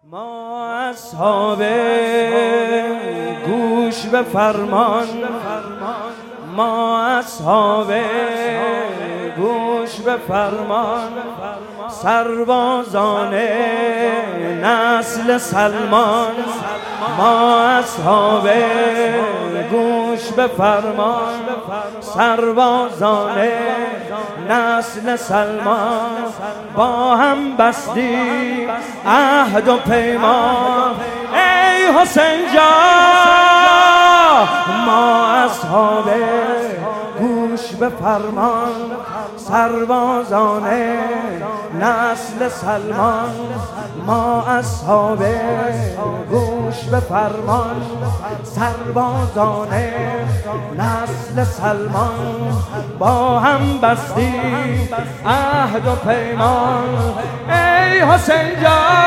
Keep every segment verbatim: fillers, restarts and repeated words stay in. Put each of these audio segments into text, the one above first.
ما اصحاب گوش به فرمان، ما اصحاب گوش به فرمان، سربازان نسل سلمان. ما اصحاب گوش به فرمان، سربازان نسل سلمان. با هم بستی عهد و پیمان، ای حسین جان. ما اصحاب گوش به فرمان، سربازان نسل سلمان. ما اصحاب گوش به فرمان، سربازان نسل سلمان. با هم بستی عهد و پیمان، ای حسین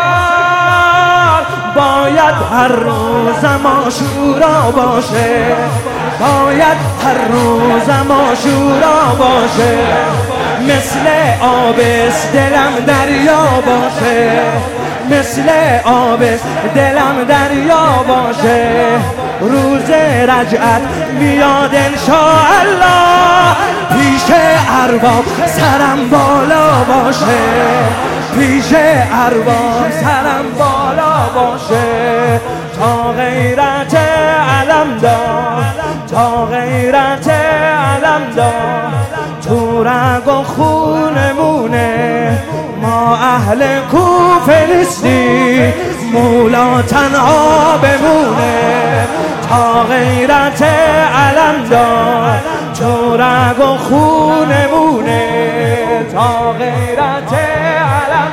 جان. باید هر روزم عاشورا باشه، باید هر روزم عاشورا باشه. مثل آبست دلم دریا باشه، مثل آبست دلم دریا باشه. روز رجعت میاد انشاءالله، پیش ارباب سرم بالا باشه، پیش ارباب سرم بالا باشه. تا غیرت علم دار، تا غیرت علم دار، تو رگ و خونمونه. ما اهل کوفه نیستی، مولا تنها بمونه. تا غیرت علم دار، تو رگ و خونمونه. تا غیرت علم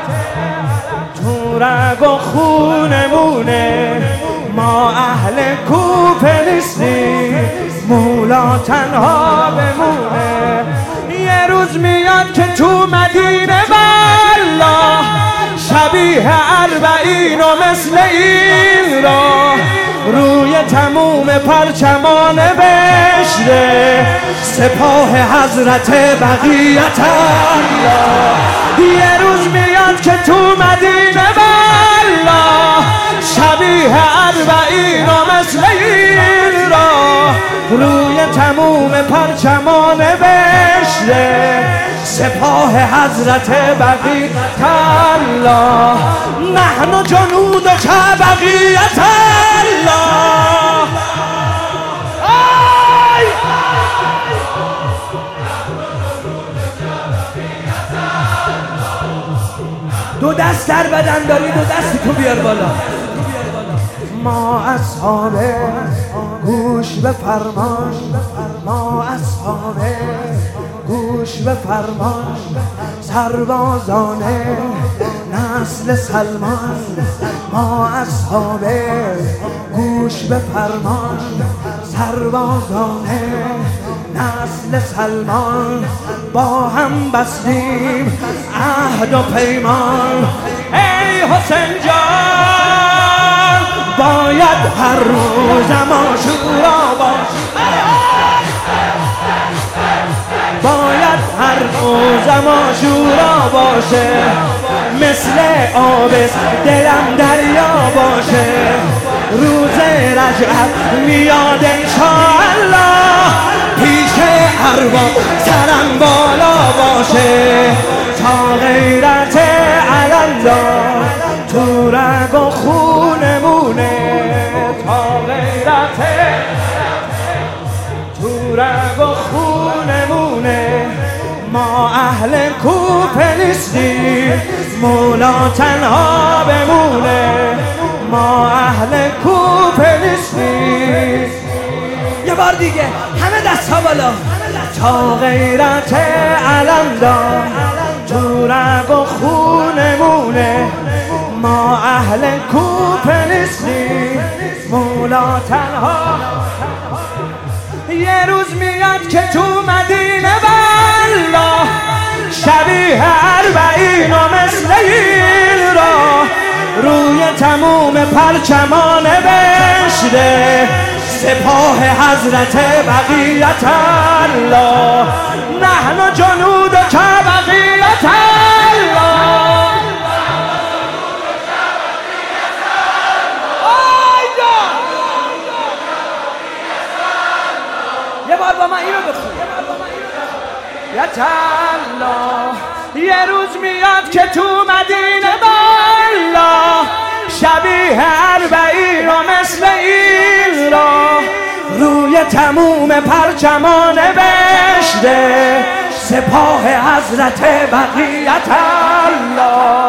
تو رگ و خونمونه. ما اهل کوفه نیستی، مولا تنها بمونه. یه روز میاد که تو مدینه والله، شبیه اربعین و مثل این را روی تموم پرچمان بشره سپاه حضرت بقیت الله. یه روز میاد که تو مدینه والله، شبیه اربعین و مثل این را روی تموم پرچمان بشره سپاه حضرت بقیت الله. نحن جنود که بقیت الله. آی دو دست در بدن داری، دو دستی تو بیار بالا. ما اصحاب گوش به فرمان، ما اصحاب گوش به فرمان، سربازان نسل سلمان. ما اصحاب گوش به فرمان، سربازان نسل سلمان. با هم بستیم عهد و پیمان، ای حسین جان. باید هر روزم عاشورا باشه، باید هر روزم عاشورا باشه. مثل آبست دلم دریا باشه. روز رجعت میاد انشاءالله، پیش ارباب سرم بالا باشه. تا غیرت علم دار، تو رگ و خونمونه. تا غیرت تو رگ و خونمونه. ما اهل کوفه نیستی، مولا تنها بمونه. ما اهل کوفه نیستی. یه بار دیگه همه دست ها بالا. تا غیرت علم دار، تو رگ و خونمونه. ما اهل کوفه نیستی، مولا تنها. یه روز میاد که تو مدینه والله، شبیه اربعین و مثل این را روی تموم پرچمان بشره سپاه حضرت بقیت الله. نحن جنود که بقیت الله. الله. یه روز میاد که تو مدینه بالا شبیه اربعین و مثل این را روی تموم پرچمان نوشته سپاه حضرت بقیت الله.